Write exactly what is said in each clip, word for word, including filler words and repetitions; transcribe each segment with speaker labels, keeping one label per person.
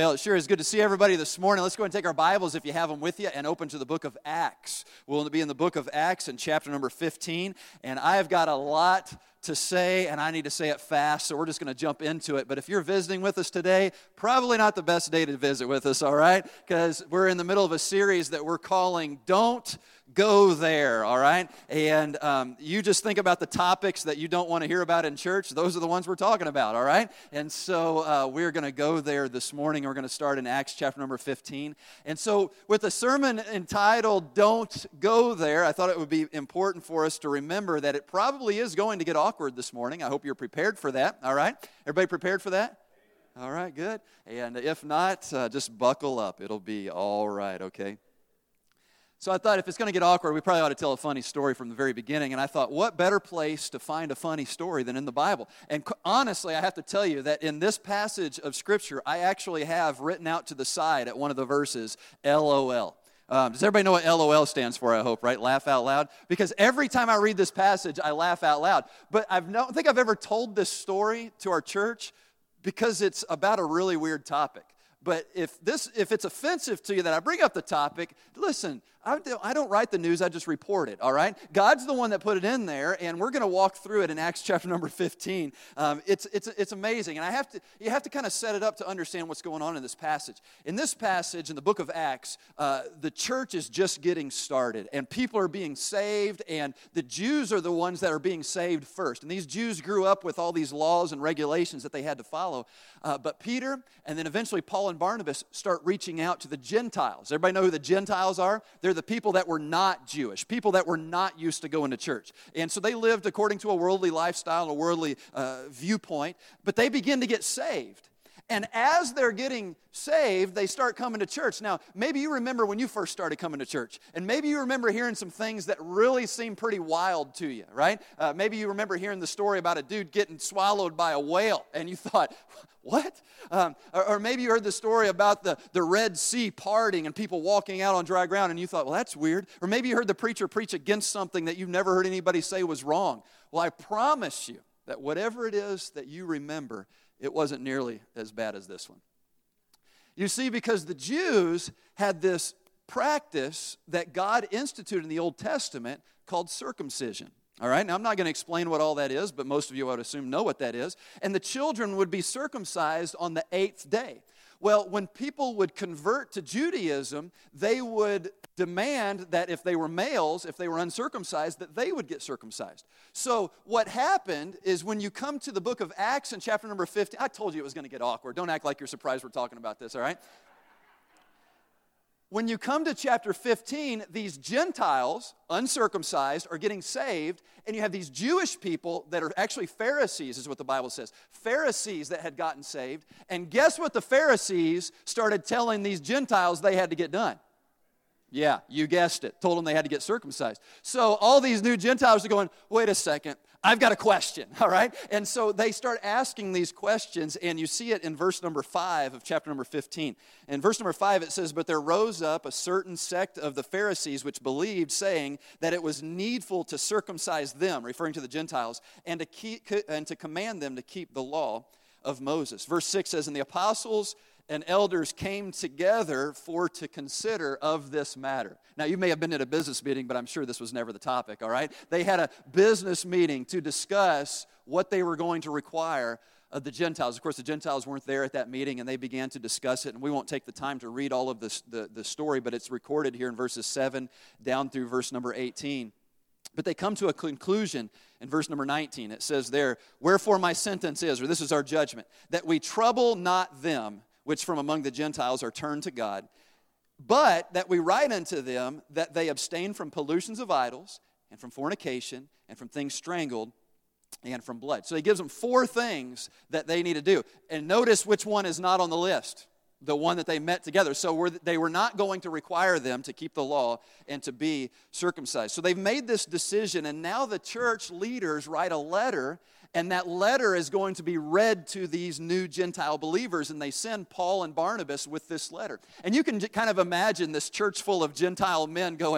Speaker 1: Well, it sure is good to see everybody this morning. Let's go and take our Bibles, if you have them with you, and open to the book of Acts. We'll be in the book of Acts in chapter number fifteen, and I've got a lot to say, and I need to say it fast, so we're just going to jump into it. But if you're visiting with us today, probably not the best day to visit with us, all right? Because we're in the middle of a series that we're calling Don't Go There, all right? And um, you just think about the topics that you don't want to hear about in church. Those are the ones we're talking about, all right? And so uh, we're going to go there this morning. We're going to start in Acts chapter number fifteen. And so with a sermon entitled Don't Go There, I thought it would be important for us to remember that it probably is going to get awkward this morning. I hope you're prepared for that, all right? Everybody prepared for that? All right, good. And if not, uh, just buckle up. It'll be all right, okay? So I thought if it's going to get awkward, we probably ought to tell a funny story from the very beginning. And I thought, what better place to find a funny story than in the Bible? And honestly, I have to tell you that in this passage of Scripture, I actually have written out to the side at one of the verses, L O L. Um, does everybody know what L O L stands for, I hope, right? Laugh out loud? Because every time I read this passage, I laugh out loud. But I don't think I've ever told this story to our church because it's about a really weird topic. But if this, if it's offensive to you that I bring up the topic, listen, I don't, I don't write the news, I just report it, all right? God's the one that put it in there, and we're going to walk through it in Acts chapter number fifteen. Um, it's, it's, it's amazing, and I have to, you have to kind of set it up to understand what's going on in this passage. In this passage, in the book of Acts, uh, the church is just getting started, and people are being saved, and the Jews are the ones that are being saved first. And these Jews grew up with all these laws and regulations that they had to follow. Uh, but Peter, and then eventually Paul and Barnabas start reaching out to the Gentiles. Everybody know who the Gentiles are? They're the people that were not Jewish, people that were not used to going to church. And so they lived according to a worldly lifestyle, a worldly uh, viewpoint, but they begin to get saved. And as they're getting saved, they start coming to church. Now, maybe you remember when you first started coming to church, and maybe you remember hearing some things that really seem pretty wild to you, right? Uh, maybe you remember hearing the story about a dude getting swallowed by a whale, and you thought, what? Um, or, or maybe you heard the story about the, the Red Sea parting and people walking out on dry ground, and you thought, well, that's weird. Or maybe you heard the preacher preach against something that you've never heard anybody say was wrong. Well, I promise you that whatever it is that you remember, it wasn't nearly as bad as this one. You see, because the Jews had this practice that God instituted in the Old Testament called circumcision. All right, now I'm not going to explain what all that is, but most of you, I would assume, know what that is. And the children would be circumcised on the eighth day. Well, when people would convert to Judaism, they would demand that if they were males, if they were uncircumcised, that they would get circumcised. So what happened is when you come to the book of Acts in chapter number fifteen, I told you it was going to get awkward. Don't act like you're surprised we're talking about this, all right? When you come to chapter fifteen, these Gentiles, uncircumcised, are getting saved, and you have these Jewish people that are actually Pharisees, is what the Bible says. Pharisees that had gotten saved, and guess what the Pharisees started telling these Gentiles they had to get done? Yeah, you guessed it. Told them they had to get circumcised. So all these new Gentiles are going, wait a second, I've got a question, all right? And so they start asking these questions, and you see it in verse number five of chapter number fifteen. In verse number five, it says, but there rose up a certain sect of the Pharisees which believed, saying that it was needful to circumcise them, referring to the Gentiles, and to keep, and to command them to keep the law of Moses. Verse six says, and the apostles and elders came together for to consider of this matter. Now, you may have been at a business meeting, but I'm sure this was never the topic, all right? They had a business meeting to discuss what they were going to require of the Gentiles. Of course, the Gentiles weren't there at that meeting, and they began to discuss it, and we won't take the time to read all of this, the, the story, but it's recorded here in verses seven down through verse number eighteen. But they come to a conclusion in verse number nineteen. It says there, wherefore my sentence is, or this is our judgment, that we trouble not them which from among the Gentiles are turned to God, but that we write unto them that they abstain from pollutions of idols, and from fornication, and from things strangled, and from blood. So he gives them four things that they need to do. And notice which one is not on the list, the one that they met together. So we're, they were not going to require them to keep the law and to be circumcised. So they've made this decision, and now the church leaders write a letter, and that letter is going to be read to these new Gentile believers, and they send Paul and Barnabas with this letter. And you can kind of imagine this church full of Gentile men going,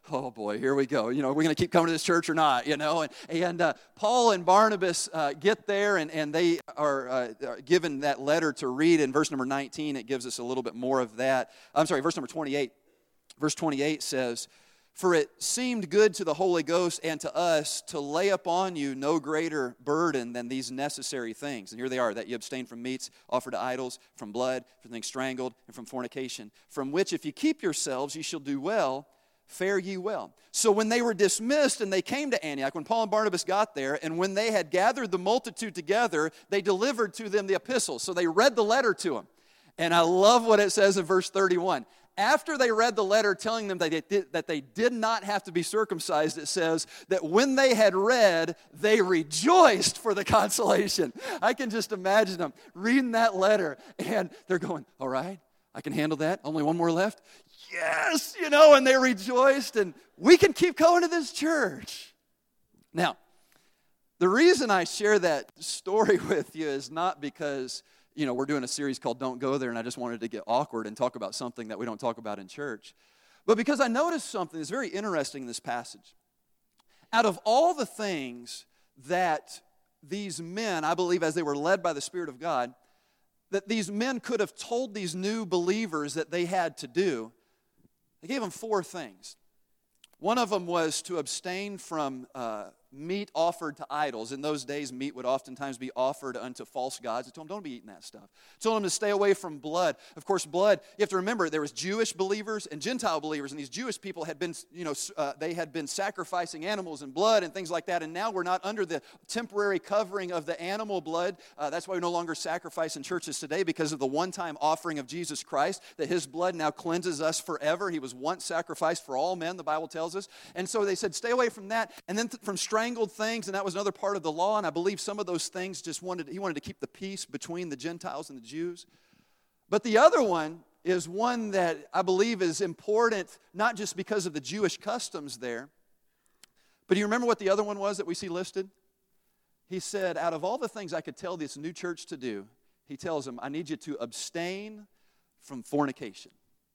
Speaker 1: oh boy, here we go. You know, we're going to keep coming to this church or not, you know. And, and uh, Paul and Barnabas uh, get there, and, and they are, uh, are given that letter to read. In verse number nineteen, it gives us a little bit more of that. I'm sorry, verse number twenty-eight. Verse twenty-eight says, "For it seemed good to the Holy Ghost and to us to lay upon you no greater burden than these necessary things." And here they are, that you abstain from meats offered to idols, from blood, from things strangled, and from fornication, from which if you keep yourselves, ye shall do well, fare ye well. So when they were dismissed and they came to Antioch, when Paul and Barnabas got there, and when they had gathered the multitude together, they delivered to them the epistles. So they read the letter to them. And I love what it says in verse thirty-one. After they read the letter telling them that they, did, that they did not have to be circumcised, it says that when they had read, they rejoiced for the consolation. I can just imagine them reading that letter, and they're going, all right, I can handle that. Only one more left. Yes, you know, and they rejoiced, and we can keep going to this church. Now, the reason I share that story with you is not because, you know, we're doing a series called Don't Go There, and I just wanted to get awkward and talk about something that we don't talk about in church. But because I noticed something that's very interesting in this passage. Out of all the things that these men, I believe as they were led by the Spirit of God, that these men could have told these new believers that they had to do, they gave them four things. One of them was to abstain from uh, meat offered to idols. In those days, meat would oftentimes be offered unto false gods. They told them, don't be eating that stuff. They told them to stay away from blood. Of course, blood, you have to remember, there was Jewish believers and Gentile believers, and these Jewish people had been, you know, uh, they had been sacrificing animals and blood and things like that, and now we're not under the temporary covering of the animal blood. Uh, that's why we no longer sacrifice in churches today, because of the one-time offering of Jesus Christ, that his blood now cleanses us forever. He was once sacrificed for all men, the Bible tells us. And so they said, stay away from that, and then th- from strangled things, and that was another part of the law, and I believe some of those things just wanted, he wanted to keep the peace between the Gentiles and the Jews. But the other one is one that I believe is important, not just because of the Jewish customs there, but do you remember what the other one was that we see listed? He said, out of all the things I could tell this new church to do, he tells them, I need you to abstain from fornication.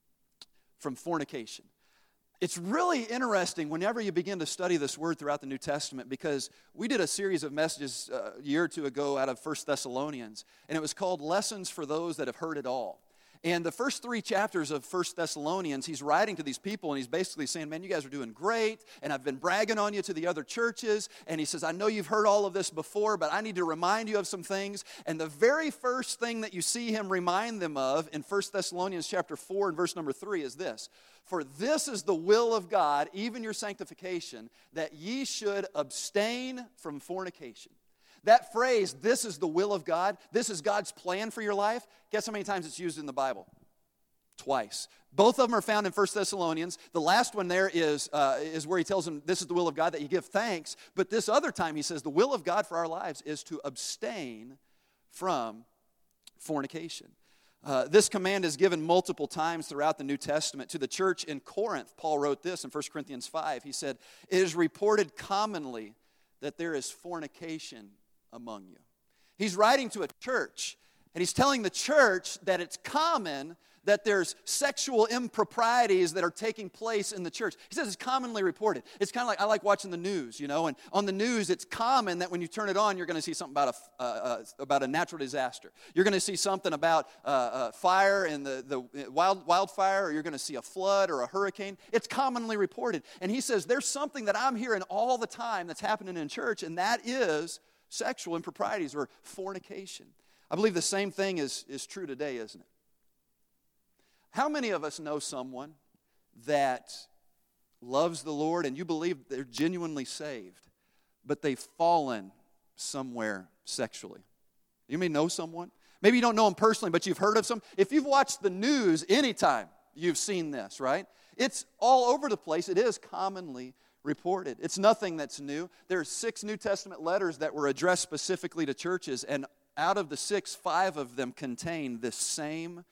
Speaker 1: From fornication. It's really interesting whenever you begin to study this word throughout the New Testament, because we did a series of messages uh, a year or two ago out of First Thessalonians, and it was called Lessons for Those That Have Heard It All. And the first three chapters of First Thessalonians, he's writing to these people, and he's basically saying, man, you guys are doing great, and I've been bragging on you to the other churches. And he says, I know you've heard all of this before, but I need to remind you of some things. And the very first thing that you see him remind them of in First Thessalonians chapter four and verse number three is this. For this is the will of God, even your sanctification, that ye should abstain from fornication. That phrase, this is the will of God, this is God's plan for your life, guess how many times it's used in the Bible? Twice. Both of them are found in First Thessalonians. The last one there is, uh, is where he tells them this is the will of God, that you give thanks. But this other time he says the will of God for our lives is to abstain from fornication. Uh, this command is given multiple times throughout the New Testament. To the church in Corinth, Paul wrote this in First Corinthians five. He said, it is reported commonly that there is fornication among you. He's writing to a church, and he's telling the church that it's common that there's sexual improprieties that are taking place in the church. He says it's commonly reported. It's kind of like, I like watching the news, you know, and on the news it's common that when you turn it on, you're going to see something about a, uh, uh, about a natural disaster. You're going to see something about uh, uh, fire and the, the wild wildfire, or you're going to see a flood or a hurricane. It's commonly reported. And he says there's something that I'm hearing all the time that's happening in church, and that is sexual improprieties or fornication. I believe the same thing is, is true today, isn't it? How many of us know someone that loves the Lord and you believe they're genuinely saved, but they've fallen somewhere sexually? You may know someone. Maybe you don't know them personally, but you've heard of some. If you've watched the news anytime, you've seen this, right? It's all over the place. It is commonly reported. It's nothing that's new. There's six New Testament letters that were addressed specifically to churches, and out of the six, five of them contain this same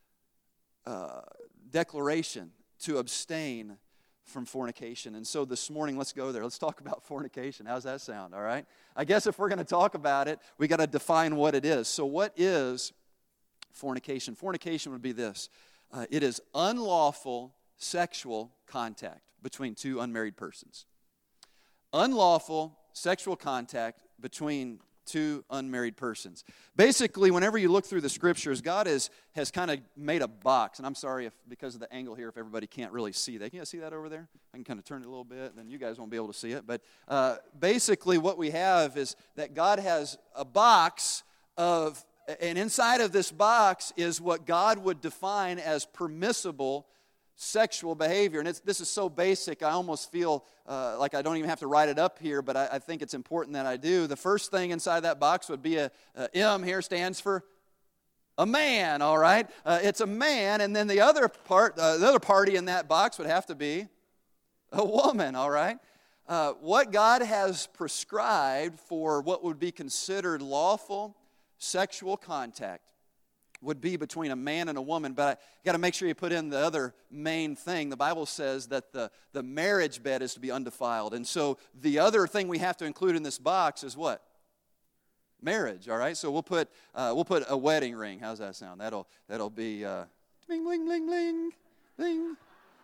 Speaker 1: uh, declaration to abstain from fornication. And so this morning, let's go there. Let's talk about fornication. How's that sound, all right? I guess if we're going to talk about it, we got to define what it is. So what is fornication? Fornication would be this. Uh, it is unlawful sexual contact between two unmarried persons. Unlawful sexual contact between two unmarried persons. Basically, whenever you look through the scriptures, God is, has kind of made a box. And I'm sorry if because of the angle here, if everybody can't really see that. Can you guys see that over there? I can kind of turn it a little bit, then you guys won't be able to see it. But uh, basically what we have is that God has a box of, and inside of this box is what God would define as permissible sexual behavior. And it's, this is so basic, I almost feel uh, like I don't even have to write it up here, but I, I think it's important that I do. The first thing inside that box would be a, a M here stands for a man, all right? Uh, it's a man, and then the other part, uh, the other party in that box would have to be a woman, all right? Uh, what God has prescribed for what would be considered lawful sexual contact would be between a man and a woman, but you got to make sure you put in the other main thing. The Bible says that the, the marriage bed is to be undefiled, and so the other thing we have to include in this box is what? Marriage, all right? So we'll put uh, we'll put a wedding ring. How's that sound? That'll that'll be uh, bling bling bling bling bling.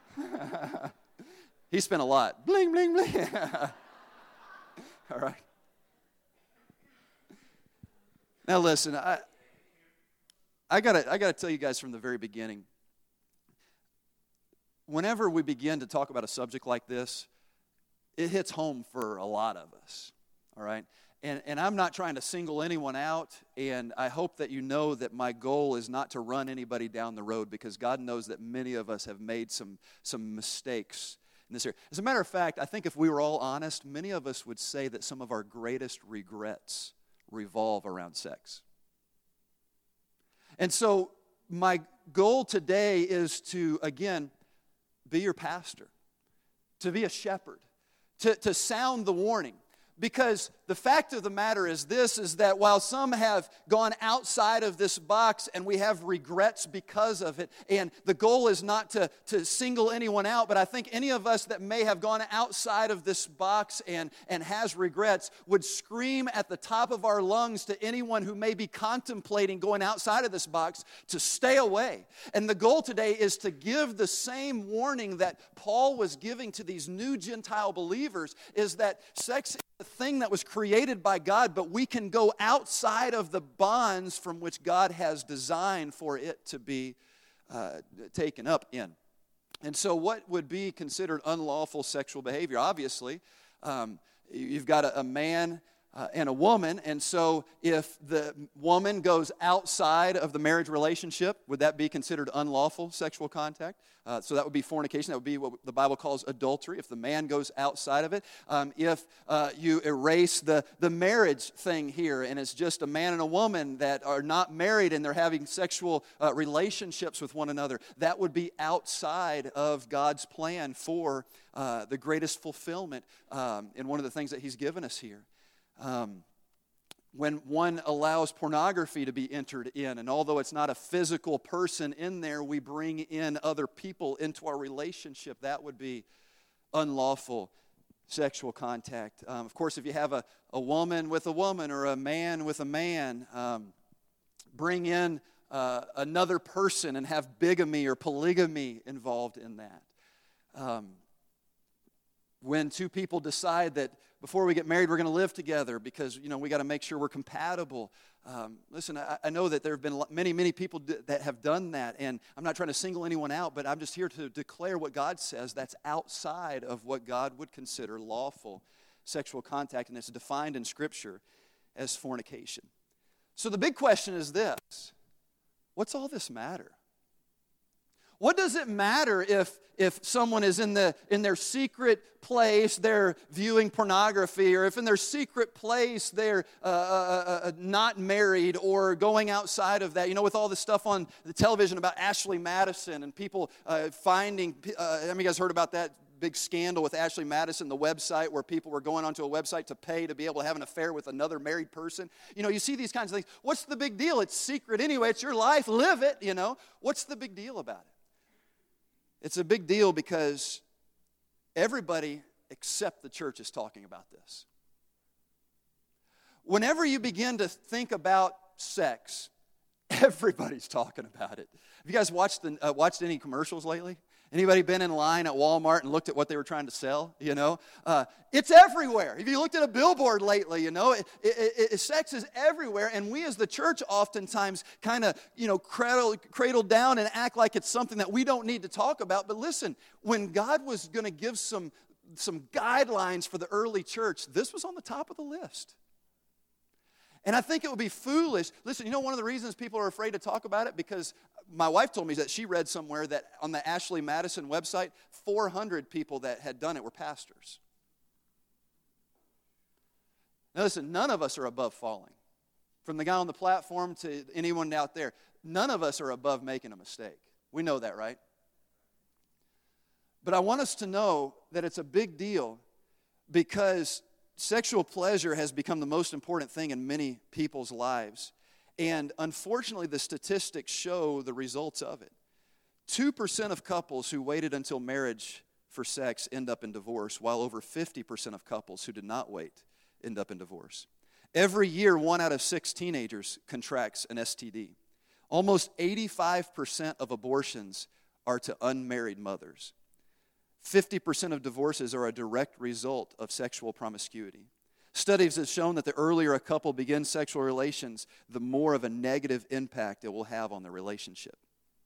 Speaker 1: He spent a lot. Bling bling bling. All right. Now listen, I. I gotta, I gotta tell you guys from the very beginning, whenever we begin to talk about a subject like this, it hits home for a lot of us, all right? And, and I'm not trying to single anyone out, and I hope that you know that my goal is not to run anybody down the road, because God knows that many of us have made some, some mistakes in this area. As a matter of fact, I think if we were all honest, many of us would say that some of our greatest regrets revolve around sex. And so my goal today is to, again, be your pastor, to be a shepherd, to, to sound the warning. Because the fact of the matter is this, is that while some have gone outside of this box and we have regrets because of it, and the goal is not to, to single anyone out, but I think any of us that may have gone outside of this box and, and has regrets would scream at the top of our lungs to anyone who may be contemplating going outside of this box to stay away. And the goal today is to give the same warning that Paul was giving to these new Gentile believers, is that sex is the thing that was created by God, but we can go outside of the bonds from which God has designed for it to be uh, taken up in. And so what would be considered unlawful sexual behavior? Obviously, um, you've got a, a man uh, and a woman, and so if the woman goes outside of the marriage relationship, would that be considered unlawful sexual contact? Uh, so that would be fornication. That would be what the Bible calls adultery, if the man goes outside of it. Um, if uh, you erase the, the marriage thing here, and it's just a man and a woman that are not married and they're having sexual uh, relationships with one another, that would be outside of God's plan for uh, the greatest fulfillment um, in one of the things that He's given us here. Um, when one allows pornography to be entered in, and although it's not a physical person in there, we bring in other people into our relationship, that would be unlawful sexual contact. Um, of course, if you have a, a woman with a woman or a man with a man, um, bring in uh, another person and have bigamy or polygamy involved in that. Um, when two people decide that before we get married, we're going to live together because, you know, we got to make sure we're compatible. Um, listen, I, I know that there have been many, many people d- that have done that, and I'm not trying to single anyone out, but I'm just here to declare what God says. That's outside of what God would consider lawful sexual contact, and it's defined in Scripture as fornication. So the big question is this: what's all this matter? What does it matter if, if someone is in, the, in their secret place, they're viewing pornography, or if in their secret place they're uh, uh, uh, not married or going outside of that? You know, with all this stuff on the television about Ashley Madison and people uh, finding, uh, have you guys heard about that big scandal with Ashley Madison, the website where people were going onto a website to pay to be able to have an affair with another married person? You know, you see these kinds of things. What's the big deal? It's secret anyway. It's your life. Live it, you know. What's the big deal about it? It's a big deal because everybody except the church is talking about this. Whenever you begin to think about sex, Everybody's talking about it. Have you guys watched the, uh, watched any commercials lately? Anybody been in line at Walmart and looked at what they were trying to sell? You know, uh, it's everywhere. If you looked at a billboard lately, you know, it, it, it, sex is everywhere. And we as the church oftentimes kind of, you know, cradle, cradle down and act like it's something that we don't need to talk about. But listen, when God was going to give some, some guidelines for the early church, this was on the top of the list. And I think it would be foolish. Listen, you know one of the reasons people are afraid to talk about it? Because my wife told me that she read somewhere that on the Ashley Madison website, four hundred people that had done it were pastors. Now listen, none of us are above falling. From the guy on the platform to anyone out there, none of us are above making a mistake. We know that, right? But I want us to know that it's a big deal because sexual pleasure has become the most important thing in many people's lives. And unfortunately, the statistics show the results of it. two percent of couples who waited until marriage for sex end up in divorce, while over fifty percent of couples who did not wait end up in divorce. Every year, one out of six teenagers contracts an S T D. Almost eighty-five percent of abortions are to unmarried mothers. fifty percent of divorces are a direct result of sexual promiscuity. Studies have shown that the earlier a couple begins sexual relations, the more of a negative impact it will have on the relationship.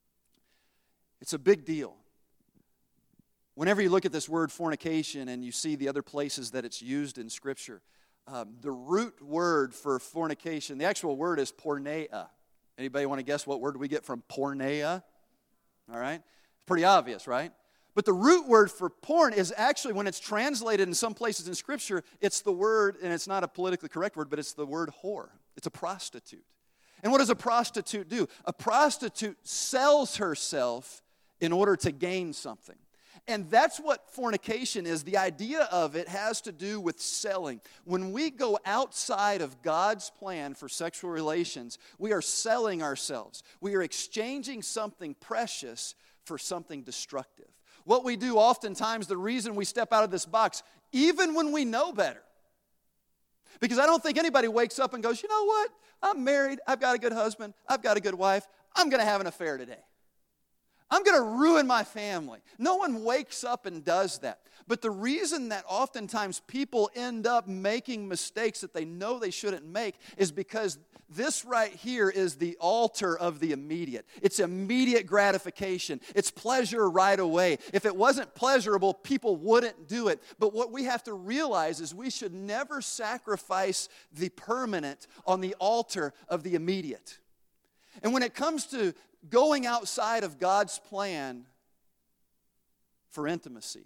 Speaker 1: It's a big deal. Whenever you look at this word fornication and you see the other places that it's used in Scripture, um, the root word for fornication, the actual word is porneia. Anybody want to guess what word we get from porneia? All right? It's pretty obvious, right? But the root word for porn is actually, when it's translated in some places in Scripture, it's the word, and it's not a politically correct word, but it's the word whore. It's a prostitute. And what does a prostitute do? A prostitute sells herself in order to gain something. And that's what fornication is. The idea of it has to do with selling. When we go outside of God's plan for sexual relations, we are selling ourselves. We are exchanging something precious for something destructive. What we do oftentimes, the reason we step out of this box, even when we know better, because I don't think anybody wakes up and goes, you know what, I'm married, I've got a good husband, I've got a good wife, I'm going to have an affair today. I'm going to ruin my family. No one wakes up and does that. But the reason that oftentimes people end up making mistakes that they know they shouldn't make is because this right here is the altar of the immediate. It's immediate gratification. It's pleasure right away. If it wasn't pleasurable, people wouldn't do it. But what we have to realize is we should never sacrifice the permanent on the altar of the immediate. And when it comes to going outside of God's plan for intimacy,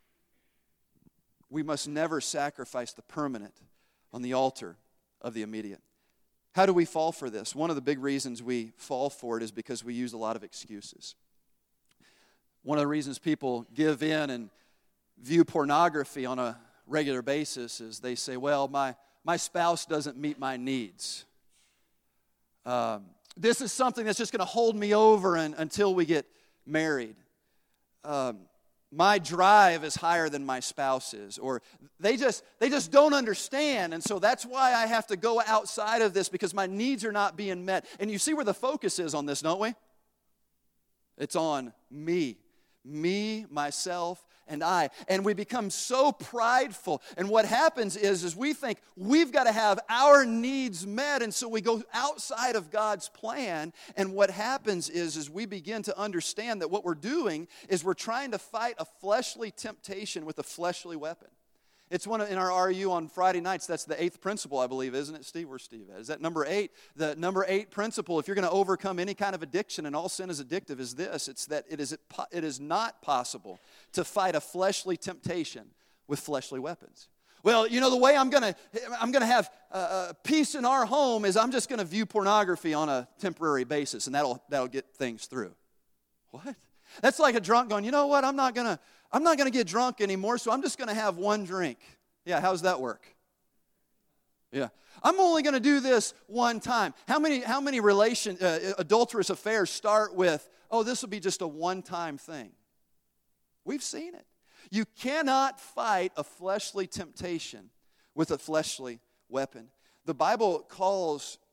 Speaker 1: we must never sacrifice the permanent on the altar of the immediate. How do we fall for this? One of the big reasons we fall for it is because we use a lot of excuses. One of the reasons people give in and view pornography on a regular basis is they say, well, my, my spouse doesn't meet my needs. Um, this is something that's just going to hold me over and, until we get married. Um, my drive is higher than my spouse's, or they just they just don't understand, and so that's why I have to go outside of this because my needs are not being met. And you see where the focus is on this, don't we? It's on me. Me, myself, and I. And we become so prideful. And what happens is, is we think we've got to have our needs met. And so we go outside of God's plan. And what happens is, is we begin to understand that what we're doing is we're trying to fight a fleshly temptation with a fleshly weapon. It's one of, in our R U on Friday nights, that's the eighth principle, I believe, isn't it, Steve? Where's Steve at? Is that number eight? The number eight principle, if you're going to overcome any kind of addiction, and all sin is addictive, is this. It's that it is, it is not possible to fight a fleshly temptation with fleshly weapons. Well, you know, the way I'm going to I'm going to have uh, peace in our home is I'm just going to view pornography on a temporary basis, and that'll that'll get things through. What? That's like a drunk going, you know what, I'm not going to I'm not going to get drunk anymore, so I'm just going to have one drink. Yeah, how's that work? Yeah. I'm only going to do this one time. How many how many relation uh, adulterous affairs start with, oh, this will be just a one-time thing? We've seen it. You cannot fight a fleshly temptation with a fleshly weapon. The Bible calls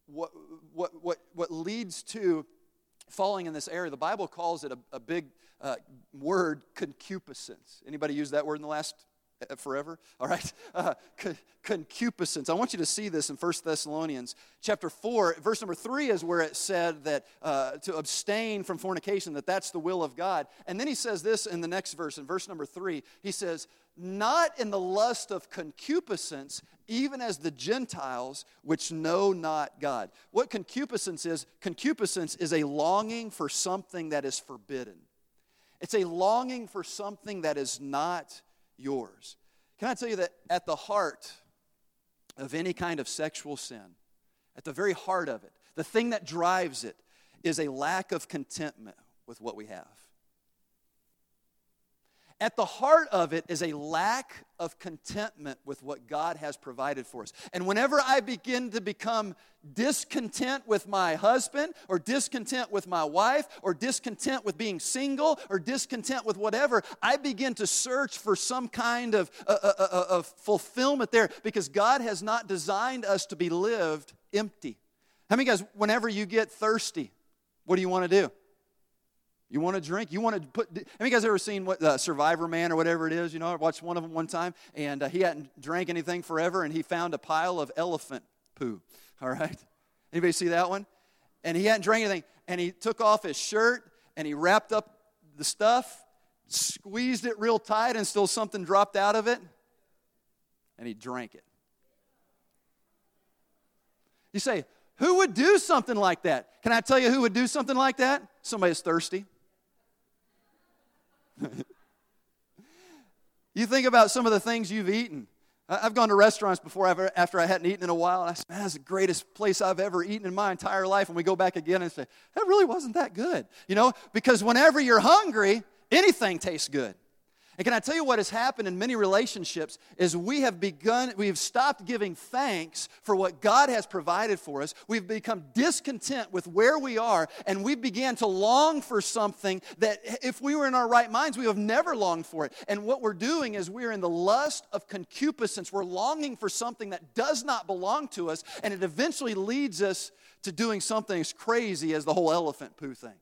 Speaker 1: what, what, what, what leads to falling in this area, the Bible calls it a, a big uh, word, concupiscence. Anybody use that word in the last uh, forever? All right. Uh, con- concupiscence. I want you to see this in First Thessalonians chapter four. Verse number three is where it said that uh, to abstain from fornication, that that's the will of God. And then he says this in the next verse, in verse number three. He says, not in the lust of concupiscence, even as the Gentiles which know not God. What concupiscence is, concupiscence is a longing for something that is forbidden. It's a longing for something that is not yours. Can I tell you that at the heart of any kind of sexual sin, at the very heart of it, the thing that drives it is a lack of contentment with what we have. At the heart of it is a lack of contentment with what God has provided for us. And whenever I begin to become discontent with my husband, or discontent with my wife, or discontent with being single, or discontent with whatever, I begin to search for some kind of, uh, uh, uh, of fulfillment there, because God has not designed us to be lived empty. How many guys, whenever you get thirsty, what do you want to do? You want to drink? You want to put... Have you guys ever seen what uh, Survivor Man or whatever it is? You know, I watched one of them one time, and uh, he hadn't drank anything forever, and he found a pile of elephant poo. All right? Anybody see that one? And he hadn't drank anything, and he took off his shirt, and he wrapped up the stuff, squeezed it real tight, and still something dropped out of it, and he drank it. You say, who would do something like that? Can I tell you who would do something like that? Somebody that's thirsty. You think about some of the things you've eaten. I've gone to restaurants before after I hadn't eaten in a while, and I said, man, that's the greatest place I've ever eaten in my entire life. And we go back again and say, that really wasn't that good. You know, because whenever you're hungry, anything tastes good. And can I tell you what has happened in many relationships is we have begun, we have stopped giving thanks for what God has provided for us. We've become discontent with where we are, and we began to long for something that if we were in our right minds, we would have never longed for it. And what we're doing is we're in the lust of concupiscence. We're longing for something that does not belong to us, and it eventually leads us to doing something as crazy as the whole elephant poo thing.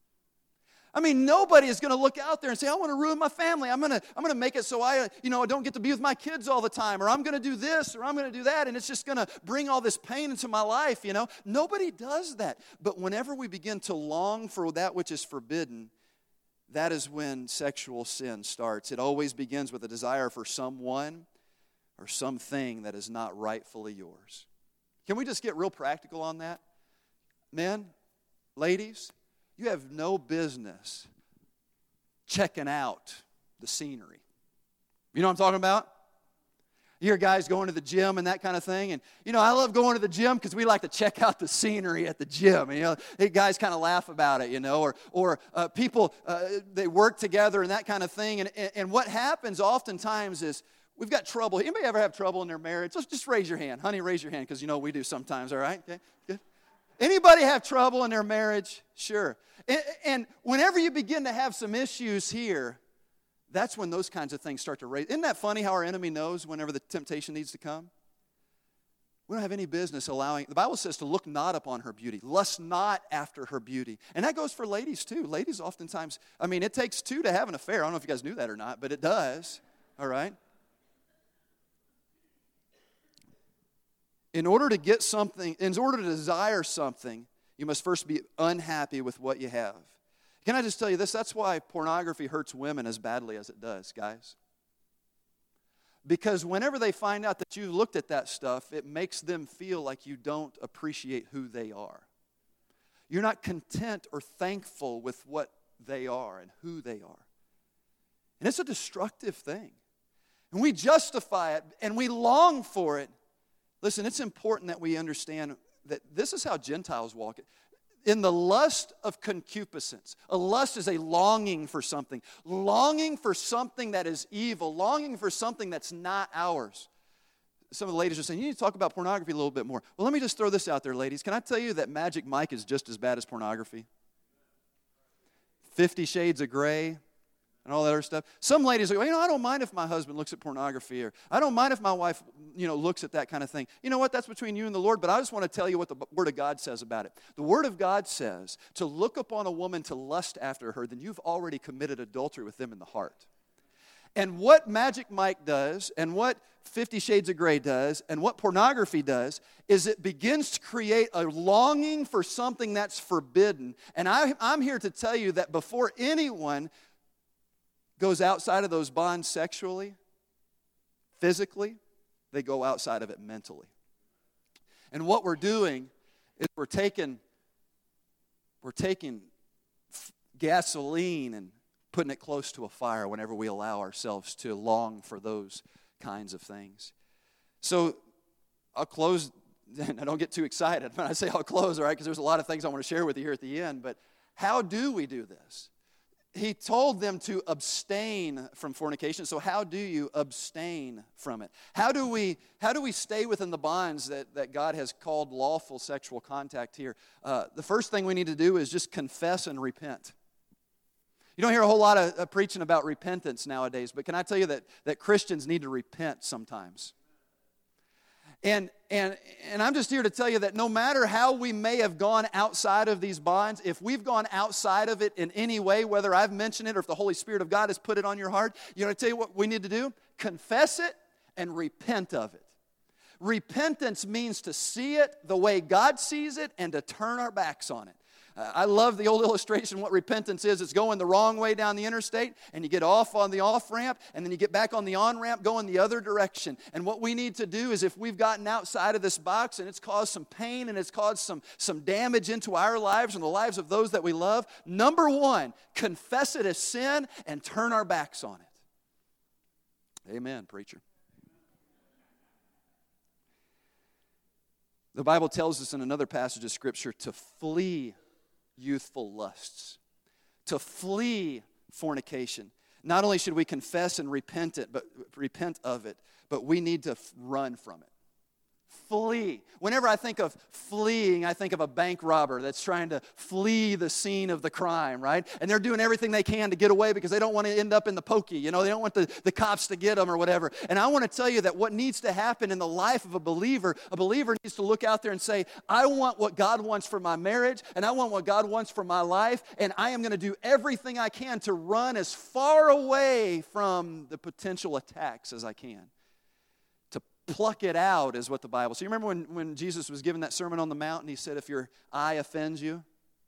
Speaker 1: I mean, nobody is going to look out there and say, I want to ruin my family. I'm going to I'm going to make it so I, you know, I don't get to be with my kids all the time, or I'm going to do this, or I'm going to do that, and it's just going to bring all this pain into my life, you know. Nobody does that. But whenever we begin to long for that which is forbidden, that is when sexual sin starts. It always begins with a desire for someone or something that is not rightfully yours. Can we just get real practical on that? Men, ladies, you have no business checking out the scenery. You know what I'm talking about? You hear guys going to the gym and that kind of thing. And, you know, I love going to the gym because we like to check out the scenery at the gym. And, you know, hey, guys kind of laugh about it, you know. Or or uh, people, uh, they work together and that kind of thing. And, and, and what happens oftentimes is we've got trouble. Anybody ever have trouble in their marriage? Just, just raise your hand. Honey, raise your hand because, you know, we do sometimes, all right? Okay, good. Anybody have trouble in their marriage? Sure. And, and whenever you begin to have some issues here, that's when those kinds of things start to raise. Isn't that funny how our enemy knows whenever the temptation needs to come? We don't have any business allowing. The Bible says to look not upon her beauty. Lust not after her beauty. And that goes for ladies too. Ladies oftentimes, I mean, it takes two to have an affair. I don't know if you guys knew that or not, but it does. All right? In order to get something, in order to desire something, you must first be unhappy with what you have. Can I just tell you this? That's why pornography hurts women as badly as it does, guys. Because whenever they find out that you've looked at that stuff, it makes them feel like you don't appreciate who they are. You're not content or thankful with what they are and who they are. And it's a destructive thing. And we justify it and we long for it. Listen, it's important that we understand that this is how Gentiles walk it. In the lust of concupiscence. A lust is a longing for something. Longing for something that is evil. Longing for something that's not ours. Some of the ladies are saying, you need to talk about pornography a little bit more. Well, let me just throw this out there, ladies. Can I tell you that Magic Mike is just as bad as pornography? Fifty Shades of Grey. I don't and all that other stuff. Some ladies go, you know, I don't mind if my husband looks at pornography, or I don't mind if my wife, you know, looks at that kind of thing. You know what? That's between you and the Lord, but I just want to tell you what the Word of God says about it. The Word of God says to look upon a woman to lust after her, then you've already committed adultery with them in the heart. And what Magic Mike does, and what Fifty Shades of Grey does, and what pornography does, is it begins to create a longing for something that's forbidden. And I, I'm here to tell you that before anyone goes outside of those bonds sexually, physically, they go outside of it mentally. And what we're doing is we're taking, we're taking gasoline and putting it close to a fire whenever we allow ourselves to long for those kinds of things. So I'll close, and I don't get too excited when I say I'll close, all right, because there's a lot of things I want to share with you here at the end, but how do we do this? He told them to abstain from fornication, so how do you abstain from it? How do we, how do we stay within the bonds that, that God has called lawful sexual contact here? Uh, the first thing we need to do is just confess and repent. You don't hear a whole lot of uh, preaching about repentance nowadays, but can I tell you that, that Christians need to repent sometimes? And, and, and I'm just here to tell you that no matter how we may have gone outside of these bonds, if we've gone outside of it in any way, whether I've mentioned it or if the Holy Spirit of God has put it on your heart, you know, I tell you what we need to do? Confess it and repent of it. Repentance means to see it the way God sees it and to turn our backs on it. I love the old illustration what repentance is. It's going the wrong way down the interstate, and you get off on the off-ramp, and then you get back on the on-ramp going the other direction. And what we need to do is if we've gotten outside of this box and it's caused some pain and it's caused some, some damage into our lives and the lives of those that we love, number one, confess it as sin and turn our backs on it. Amen, preacher. The Bible tells us in another passage of Scripture to flee youthful lusts, to flee fornication. Not only should we confess and repent it, but repent of it, but we need to run from it. Flee. Whenever I think of fleeing, I think of a bank robber that's trying to flee the scene of the crime, right? And they're doing everything they can to get away because they don't want to end up in the pokey. You know, they don't want the, the cops to get them or whatever. And I want to tell you that what needs to happen in the life of a believer, a believer needs to look out there and say, I want what God wants for my marriage, and I want what God wants for my life, and I am going to do everything I can to run as far away from the potential attacks as I can. Pluck it out is what the Bible says. So you remember when, when Jesus was giving that Sermon on the Mount, and he said, if your eye offends you,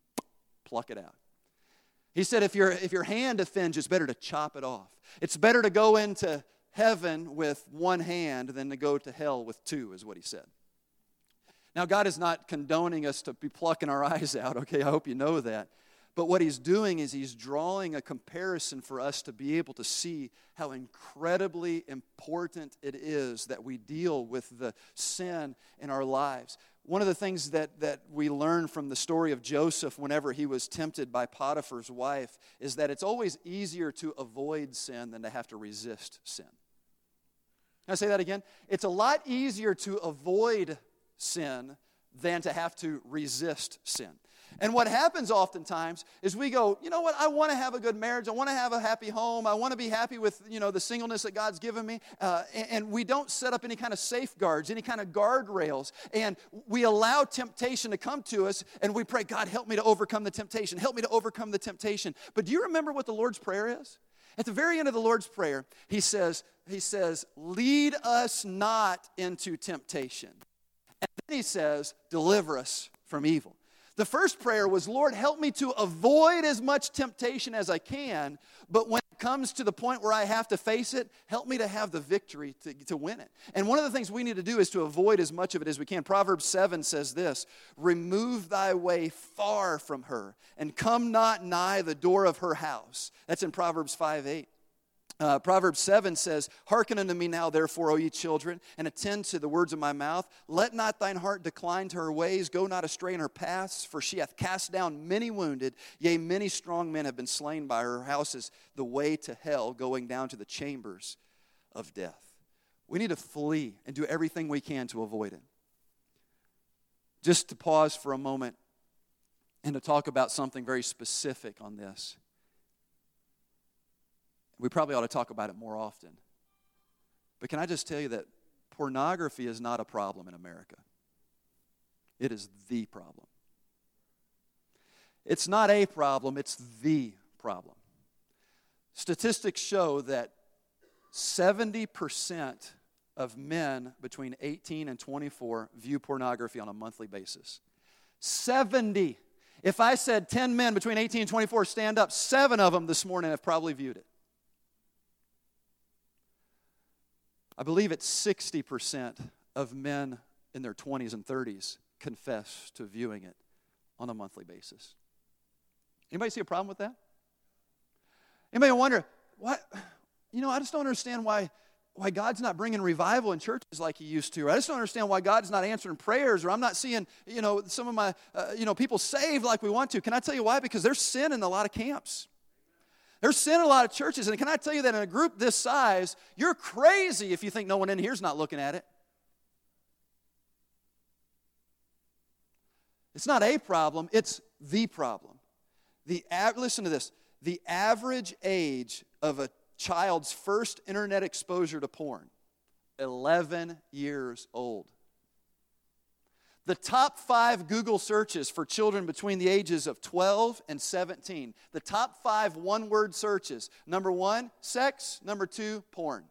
Speaker 1: pluck it out. He said, if your, if your hand offends you, it's better to chop it off. It's better to go into heaven with one hand than to go to hell with two, is what he said. Now, God is not condoning us to be plucking our eyes out, okay? I hope you know that. But what he's doing is he's drawing a comparison for us to be able to see how incredibly important it is that we deal with the sin in our lives. One of the things that, that we learn from the story of Joseph whenever he was tempted by Potiphar's wife is that it's always easier to avoid sin than to have to resist sin. Can I say that again? It's a lot easier to avoid sin than to have to resist sin. And what happens oftentimes is we go, you know what, I want to have a good marriage. I want to have a happy home. I want to be happy with, you know, the singleness that God's given me. Uh, and, and we don't set up any kind of safeguards, any kind of guardrails. And we allow temptation to come to us, and we pray, God, help me to overcome the temptation. Help me to overcome the temptation. But do you remember what the Lord's Prayer is? At the very end of the Lord's Prayer, he says, he says, lead us not into temptation. And then he says, deliver us from evil. The first prayer was, Lord, help me to avoid as much temptation as I can, but when it comes to the point where I have to face it, help me to have the victory to, to win it. And one of the things we need to do is to avoid as much of it as we can. Proverbs seven says this, remove thy way far from her, and come not nigh the door of her house. That's in Proverbs five eight. Uh, Proverbs seven says, hearken unto me now, therefore, O ye children, and attend to the words of my mouth. Let not thine heart decline to her ways. Go not astray in her paths, for she hath cast down many wounded. Yea, many strong men have been slain by her. Her house is the way to hell, going down to the chambers of death. We need to flee and do everything we can to avoid it. Just to pause for a moment and to talk about something very specific on this. We probably ought to talk about it more often. But can I just tell you that pornography is not a problem in America? It is the problem. It's not a problem, it's the problem. Statistics show that seventy percent of men between eighteen and twenty-four view pornography on a monthly basis. seventy. If I said ten men between eighteen and twenty-four stand up, seven of them this morning have probably viewed it. I believe it's sixty percent of men in their twenties and thirties confess to viewing it on a monthly basis. Anybody see a problem with that? Anybody wonder, what? You know, I just don't understand why, why God's not bringing revival in churches like He used to. I just don't understand why God's not answering prayers, or I'm not seeing, you know, some of my, uh, you know, people saved like we want to. Can I tell you why? Because there's sin in a lot of camps. There's sin in a lot of churches. And can I tell you that in a group this size, you're crazy if you think no one in here is not looking at it. It's not a problem, it's the problem. The listen to this. The average age of a child's first internet exposure to porn, eleven years old. The top five Google searches for children between the ages of twelve and seventeen. The top five one-word searches. Number one, sex. Number two, porn.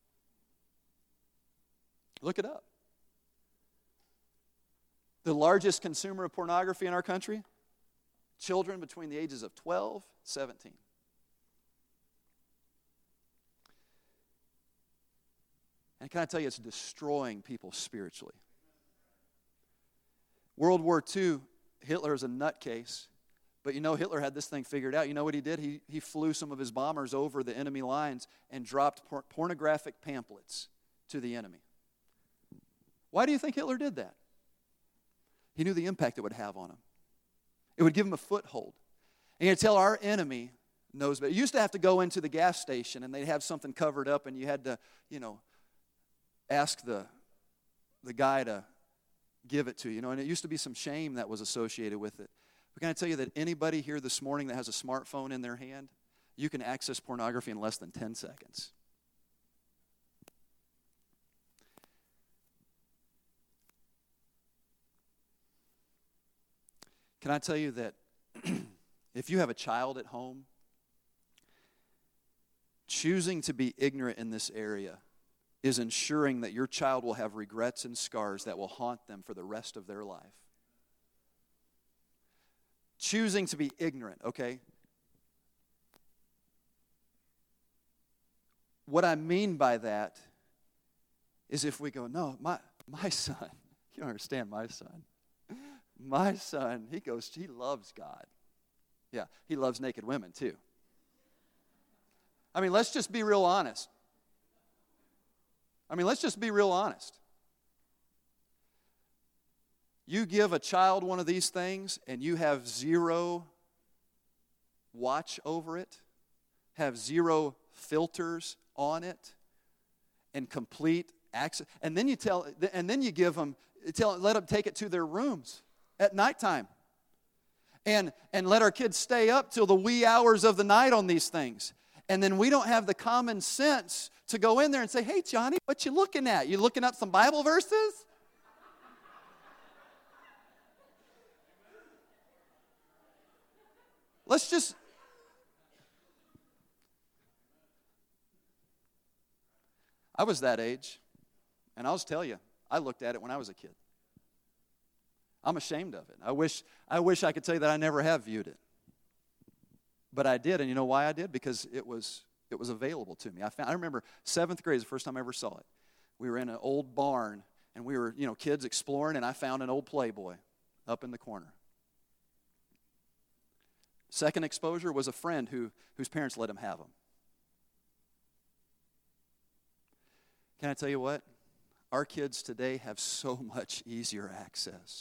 Speaker 1: Look it up. The largest consumer of pornography in our country? Children between the ages of twelve and seventeen. And can I tell you, it's destroying people spiritually. World War Two, Hitler is a nutcase. But you know, Hitler had this thing figured out. You know what he did? He, he flew some of his bombers over the enemy lines and dropped por- pornographic pamphlets to the enemy. Why do you think Hitler did that? He knew the impact it would have on him. It would give him a foothold. And you tell our enemy knows better. You used to have to go into the gas station and they'd have something covered up and you had to, you know, ask the, the guy to give it to you. You know, and it used to be some shame that was associated with it. But can I tell you that anybody here this morning that has a smartphone in their hand, you can access pornography in less than ten seconds. Can I tell you that if you have a child at home, choosing to be ignorant in this area is ensuring that your child will have regrets and scars that will haunt them for the rest of their life. Choosing to be ignorant, okay? What I mean by that is if we go, no, my, my son, you don't understand my son. My son, he goes, he loves God. Yeah, he loves naked women too. I mean, let's just be real honest. I mean, let's just be real honest. You give a child one of these things and you have zero watch over it, have zero filters on it, and complete access. And then you tell, and then you give them, tell, let them take it to their rooms at nighttime. And, and let our kids stay up till the wee hours of the night on these things. And then we don't have the common sense to go in there and say, hey, Johnny, what you looking at? You looking up some Bible verses? Let's just... I was that age, and I'll just tell you, I looked at it when I was a kid. I'm ashamed of it. I wish I wish I could tell you that I never have viewed it. But I did, and you know why I did? Because it was it was available to me. I found I remember seventh grade is the first time I ever saw it. We were in an old barn, and we were, you know, kids exploring, and I found an old Playboy up in the corner. Second exposure was a friend who whose parents let him have them. Can I tell you what? Our kids today have so much easier access.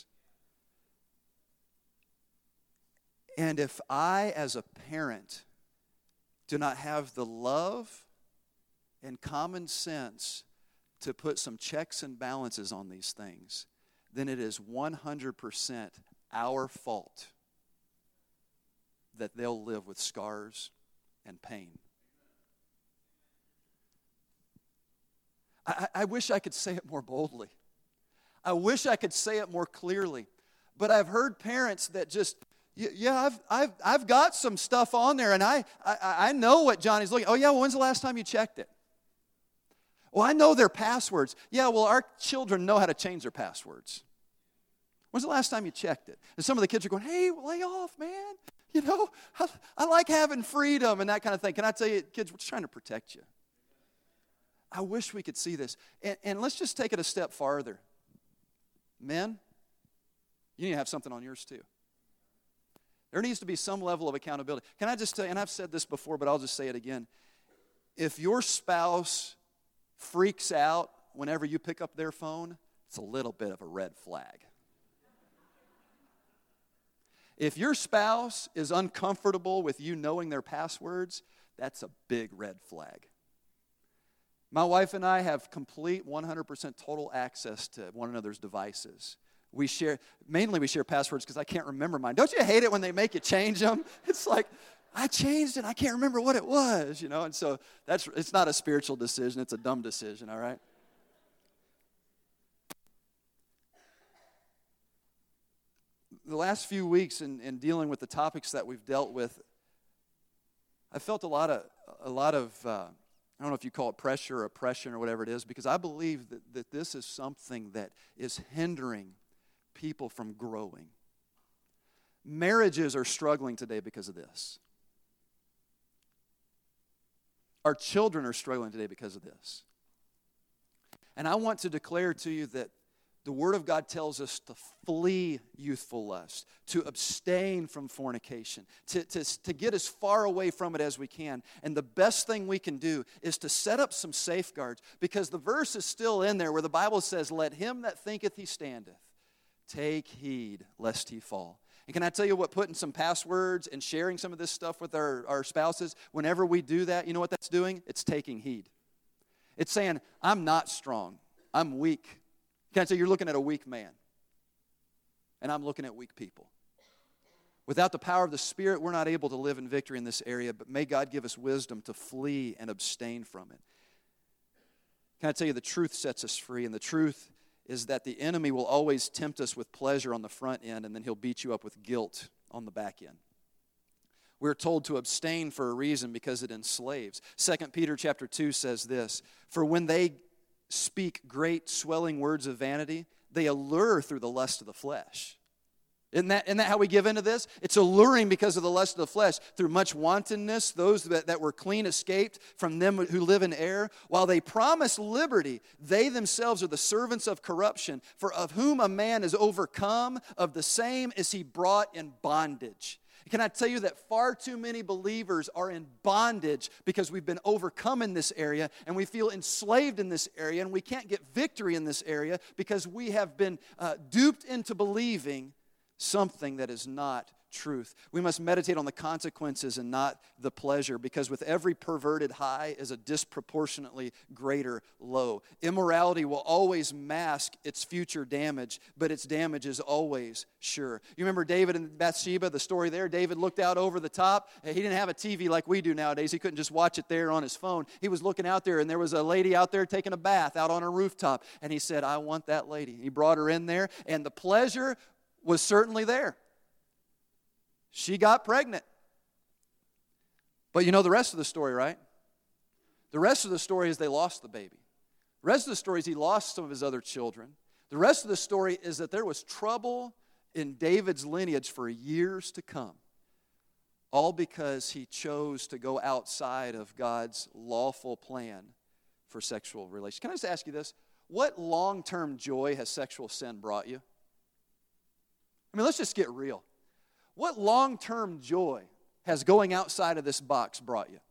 Speaker 1: And if I, as a parent, do not have the love and common sense to put some checks and balances on these things, then it is one hundred percent our fault that they'll live with scars and pain. I, I wish I could say it more boldly. I wish I could say it more clearly. But I've heard parents that just, yeah, I've I've I've got some stuff on there, and I I, I know what Johnny's looking. Oh yeah, well, when's the last time you checked it? Well, I know their passwords. Yeah, well, our children know how to change their passwords. When's the last time you checked it? And some of the kids are going, hey, lay off, man. You know, I, I like having freedom and that kind of thing. Can I tell you, kids, we're just trying to protect you. I wish we could see this. And, and let's just take it a step farther. Men, you need to have something on yours too. There needs to be some level of accountability. Can I just tell you, and I've said this before, but I'll just say it again. If your spouse freaks out whenever you pick up their phone, it's a little bit of a red flag. If your spouse is uncomfortable with you knowing their passwords, that's a big red flag. My wife and I have complete one hundred percent total access to one another's devices. We share, mainly we share passwords because I can't remember mine. Don't you hate it when they make you change them? It's like, I changed it, I can't remember what it was, you know? And so that's it's not a spiritual decision, it's a dumb decision, all right? The last few weeks in, in dealing with the topics that we've dealt with, I felt a lot of, a lot of uh, I don't know if you call it pressure or oppression or whatever it is, because I believe that, that this is something that is hindering people from growing. Marriages are struggling today because of this. Our children are struggling today because of this. And I want to declare to you that the Word of God tells us to flee youthful lust, to abstain from fornication, to, to, to get as far away from it as we can. And the best thing we can do is to set up some safeguards, because the verse is still in there where the Bible says, let him that thinketh he standeth take heed lest he fall. And can I tell you what, putting some passwords and sharing some of this stuff with our, our spouses, whenever we do that, you know what that's doing? It's taking heed. It's saying, I'm not strong, I'm weak. Can I tell you, you're looking at a weak man, and I'm looking at weak people. Without the power of the Spirit, we're not able to live in victory in this area, but may God give us wisdom to flee and abstain from it. Can I tell you, the truth sets us free, and the truth is that the enemy will always tempt us with pleasure on the front end, and then he'll beat you up with guilt on the back end. We're told to abstain for a reason, because it enslaves. Second Peter chapter two says this, for when they speak great swelling words of vanity, they allure through the lust of the flesh. Isn't that, isn't that how we give into this? It's alluring because of the lust of the flesh. Through much wantonness, those that, that were clean escaped from them who live in error. While they promise liberty, they themselves are the servants of corruption. For of whom a man is overcome, of the same is he brought in bondage. Can I tell you that far too many believers are in bondage because we've been overcome in this area, and we feel enslaved in this area, and we can't get victory in this area because we have been uh, duped into believing something that is not truth. We must meditate on the consequences and not the pleasure, because with every perverted high is a disproportionately greater low. Immorality will always mask its future damage, but its damage is always sure. You remember David and Bathsheba, the story there? David looked out over the top. He didn't have a T V like we do nowadays. He couldn't just watch it there on his phone. He was looking out there, and there was a lady out there taking a bath out on a rooftop, and he said, I want that lady. He brought her in there, and the pleasure was certainly there. She got pregnant. But you know the rest of the story, right? The rest of the story is they lost the baby. The rest of the story is he lost some of his other children. The rest of the story is that there was trouble in David's lineage for years to come, all because he chose to go outside of God's lawful plan for sexual relations. Can I just ask you this? What long-term joy has sexual sin brought you? I mean, let's just get real. What long-term joy has going outside of this box brought you?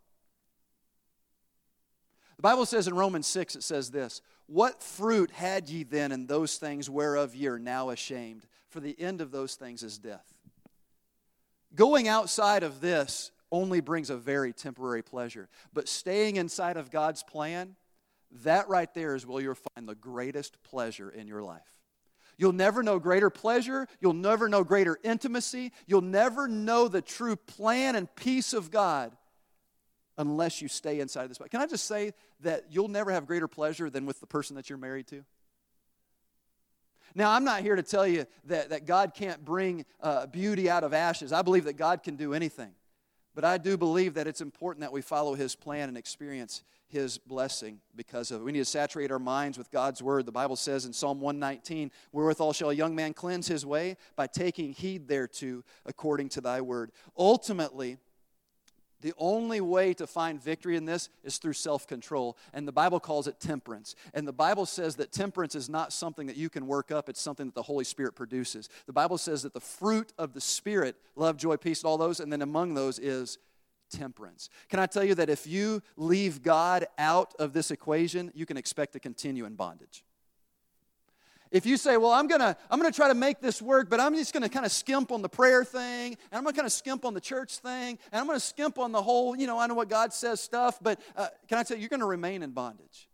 Speaker 1: The Bible says in Romans six, it says this, what fruit had ye then in those things whereof ye are now ashamed? For the end of those things is death. Going outside of this only brings a very temporary pleasure. But staying inside of God's plan, that right there is where you'll find the greatest pleasure in your life. You'll never know greater pleasure. You'll never know greater intimacy. You'll never know the true plan and peace of God unless you stay inside this body. Can I just say that you'll never have greater pleasure than with the person that you're married to? Now, I'm not here to tell you that, that God can't bring uh, beauty out of ashes. I believe that God can do anything. But I do believe that it's important that we follow His plan and experience His blessing because of it. We need to saturate our minds with God's Word. The Bible says in Psalm one nineteen, wherewithal shall a young man cleanse his way? By taking heed thereto according to thy word. Ultimately, the only way to find victory in this is through self-control, and the Bible calls it temperance. And the Bible says that temperance is not something that you can work up, it's something that the Holy Spirit produces. The Bible says that the fruit of the Spirit, love, joy, peace, and all those, and then among those is temperance. Can I tell you that if you leave God out of this equation, you can expect to continue in bondage? If you say, well, I'm going to I'm gonna try to make this work, but I'm just going to kind of skimp on the prayer thing, and I'm going to kind of skimp on the church thing, and I'm going to skimp on the whole, you know, I know what God says stuff, but uh, can I tell you, you're going to remain in bondage.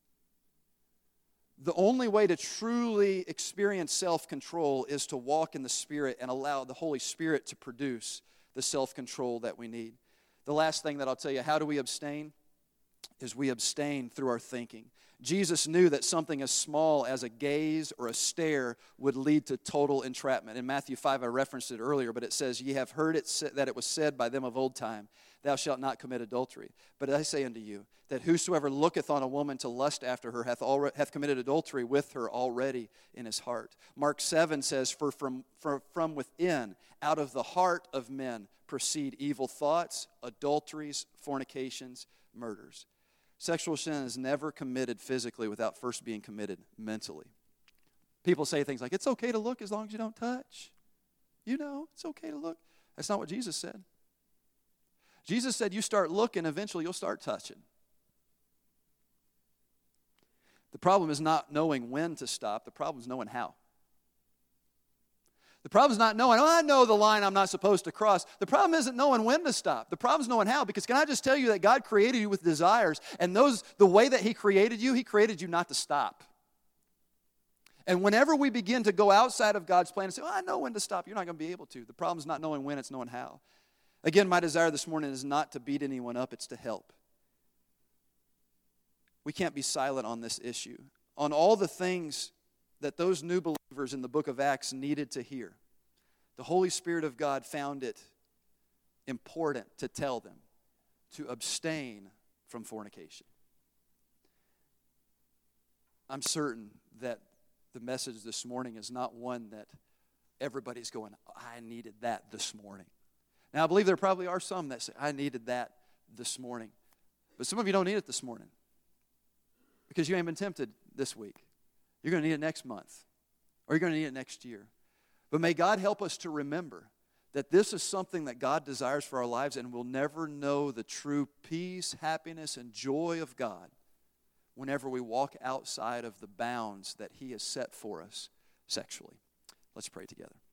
Speaker 1: The only way to truly experience self-control is to walk in the Spirit and allow the Holy Spirit to produce the self-control that we need. The last thing that I'll tell you, how do we abstain? Is we abstain through our thinking. Jesus knew that something as small as a gaze or a stare would lead to total entrapment. In Matthew five, I referenced it earlier, but it says, ye have heard it sa- that it was said by them of old time, thou shalt not commit adultery. But I say unto you, that whosoever looketh on a woman to lust after her hath, alre- hath committed adultery with her already in his heart. Mark seven says, for from, for from within, out of the heart of men, proceed evil thoughts, adulteries, fornications, murders. Sexual sin is never committed physically without first being committed mentally. People say things like, it's okay to look as long as you don't touch. You know, it's okay to look. That's not what Jesus said. Jesus said you start looking, eventually you'll start touching. The problem is not knowing when to stop. The problem is knowing how. The problem is not knowing, oh, I know the line I'm not supposed to cross. The problem isn't knowing when to stop. The problem is knowing how. Because can I just tell you that God created you with desires, and those, the way that He created you, He created you not to stop. And whenever we begin to go outside of God's plan and say, oh, I know when to stop, you're not going to be able to. The problem is not knowing when, it's knowing how. Again, my desire this morning is not to beat anyone up, it's to help. We can't be silent on this issue. On all the things that those new believers in the book of Acts needed to hear, the Holy Spirit of God found it important to tell them to abstain from fornication. I'm certain that the message this morning is not one that everybody's going, I needed that this morning. Now, I believe there probably are some that say, I needed that this morning. But some of you don't need it this morning because you ain't been tempted this week. You're going to need it next month, or you're going to need it next year. But may God help us to remember that this is something that God desires for our lives, and we'll never know the true peace, happiness, and joy of God whenever we walk outside of the bounds that He has set for us sexually. Let's pray together.